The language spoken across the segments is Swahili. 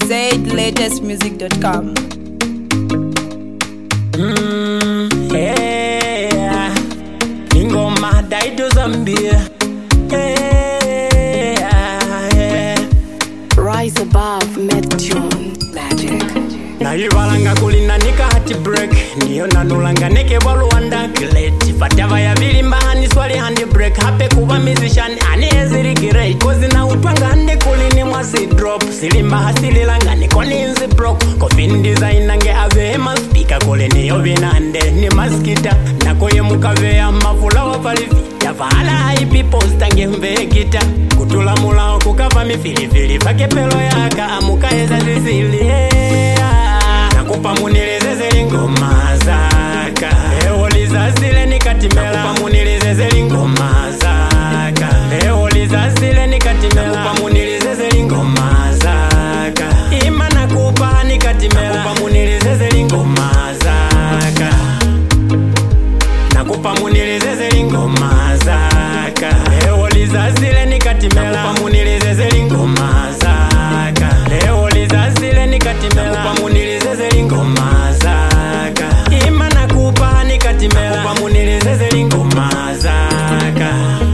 ZLatestmusic.com. Yeah. Ingoma Daido Zambia. Yeah. Rise above, Neptune magic. Na ivalanga kulina nika hati break. Niyo nanulanga neke walu wanda kileti. Fatava ya vilimba hani swali handi break. Hape kuwa musician hani eziri girei. Kozi na utwanga handi kulini mwasi drop. Silimba hasili langa nikoni inzi broke. Coffin design nange ave ema speaker. Kole niyo vinande ni maskita. Nakoye mukave ya mafula wafalivi. Yafahala haipi posta nge mvekita. Kutula mula kukava mifilifili. Vake pelo yaka amuka eza zizili. Nakupa munileze ngoma zaka. Eoliza zile nikatimela. Nakupa munileze ngoma zaka. Eoliza zile nikatimela. Nakupa munileze ngoma zaka. Ima nakupa nikatimela. Nakupa munileze ngoma zaka. Nakupa munileze ngoma zaka. Eoliza zile nikatimela. Nakupa munileze ngoma zaka. Eoliza zile nikatimela. Nakupa munileze ngoma zaka. Ima nakupa nikatimela. Nakupa munileze ngoma zaka.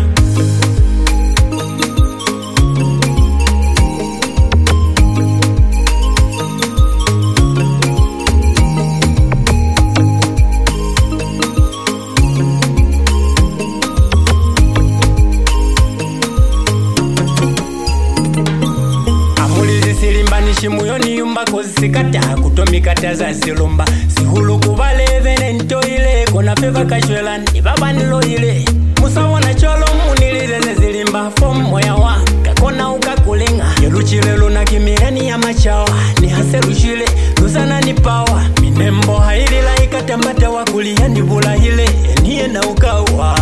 Muyo niyumba kozisikata kutomikata za zilumba sihulu kuvaleve nentoile kona feva kashwela nibaba niloile musawona cholo munilizeze zilimba fom moya wanga kona ukakulinga yeluchile na kimieni ya machawa ni hase lushile lusana ni pawa minembo hailila ikatambata wakulia nibula hile niye na ukawa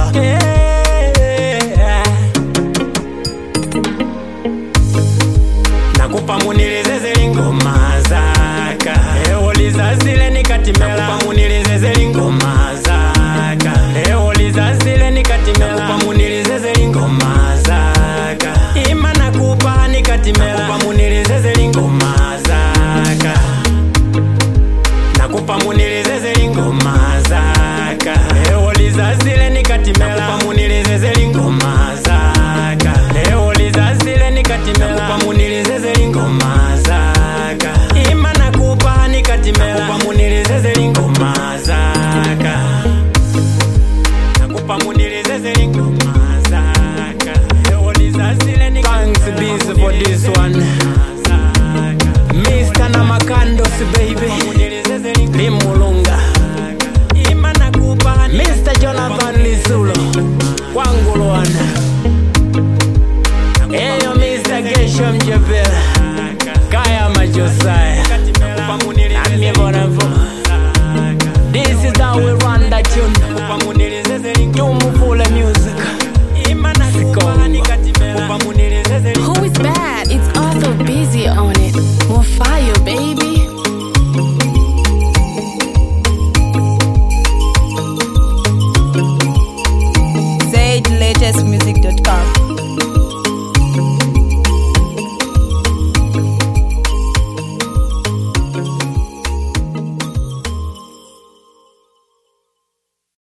Nakupa munileze ngoma zaka. Eoliza zile nikatimela. Nakupa munileze ngoma zaka. Eoliza zile nikatimela. Nakupa munileze ngoma zaka. Ima nakupa nikatimela. Nakupa munileze ngoma zaka. Nakupa munileze ngoma zaka. Eoliza zile nikatimela. Nakupa munileze ngoma zaka. Eoliza zile nikatimela. Nakupa munileze ngoma zaka. Ima nakupa nikatimela. Nakupa munileze ngoma zaka. Nakupa munileze ngoma zaka. Eoliza zile nikatimela. Thanks busy for this one. Mr. Namakandos baby. Limulunga. Ima nakupa Mr. Jonathan Lizulo. Kwangulwana. Eyo Mr. Gesham Jebel Kaya Majosaya